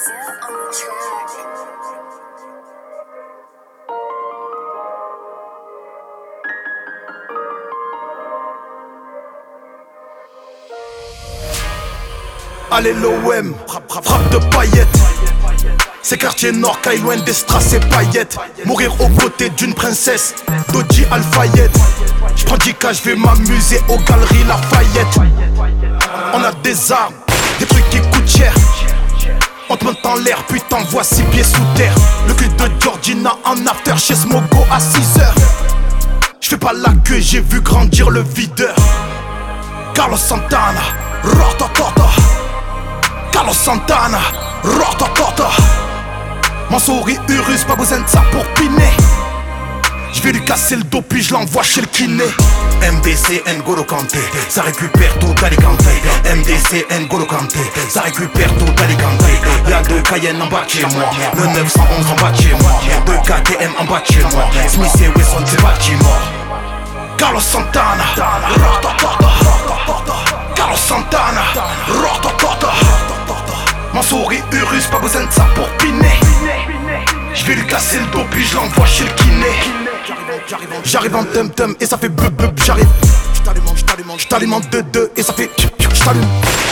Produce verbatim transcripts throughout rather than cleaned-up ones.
Allez l'O M, frappe de paillettes. C'est quartier nord, loin des strass et paillettes. Mourir aux côtés d'une princesse, Dodji Al-Fayed. J'prends dix K, j'vais m'amuser aux galeries Lafayette. On a des armes, des trucs qui coûtent cher. On te monte en l'air, puis t'envoies six pieds sous terre. Le cul de Georgina en after chez Smogo à six heures. J'fais pas la queue, j'ai vu grandir le videur. Carlos Santana, rototota. Carlos Santana, rototota. Mansouri Urus, pas besoin de ça pour piner. J'vais lui casser le dos puis je l'envoie chez le kiné. M D C N'Golo Kanté, ça récupère tout d'Alicante. M D C N'Golo Kanté, ça récupère tout d'Alicante. Y'a deux Cayenne en bas de chez moi, le neuf cent onze en bas de chez moi, deux K T M en bas de chez moi, Smith et Wesson c'est Baltimore. Carlos Santana, rototota. Carlos Santana, rototota. Mansouri Urus, pas besoin de ça pour piner. J'vais lui casser le dos puis je l'envoie chez le kiné. J'arrive en tum-tum et ça fait blub blub. J'arrive, j't'alimente de deux et ça fait j't'allume.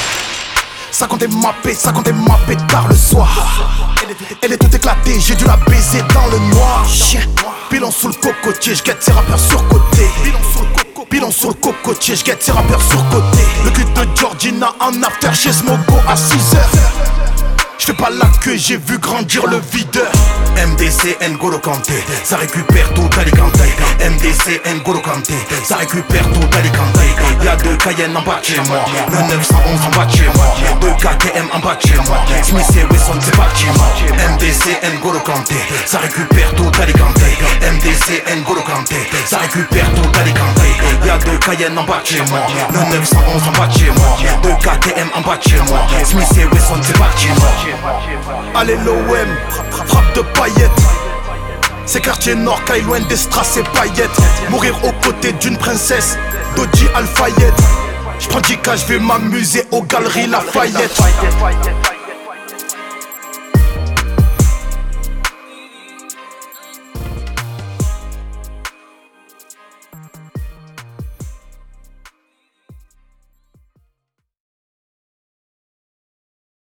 Ça comptait mappé, ça comptait mappé tard le soir. Elle est toute éclatée, j'ai dû la baiser dans le noir. Chien, pilon sous le cocotier, j'guette ses rappeurs surcotés. Pilon sur le cocotier, j'guette ses rappeurs surcotés. Le cul de Georgina en after chez Smogo à six heures. J'fais pas la queue, j'ai vu grandir le videur. M D C N'Golo Kanté, ça récupère tout d'Alicante. M D C N'Golo Kanté, ça récupère tout d'Alicante. Y'a deux Cayenne en bas de chez moi, le neuf cent onze en bas de chez moi, deux K T M en bas de chez moi, Smith et Wesson c'est Baltimore. M D C N'Golo Kanté, ça récupère tout d'Alicante. M D C N'Golo Kanté, ça récupère tout d'Alicante. Y'a deux Cayenne en bas de chez moi, le neuf cent onze en bas de chez moi, deux K T M en bas de chez moi, Smith et Wesson c'est Baltimore. Allez l'O M, frappe de paillettes. C'est quartier nord, loin des strass et paillettes. Mourir aux côtés d'une princesse, Dodji Al-Fayed. J'prends dix K, j'vais m'amuser aux galeries Lafayette.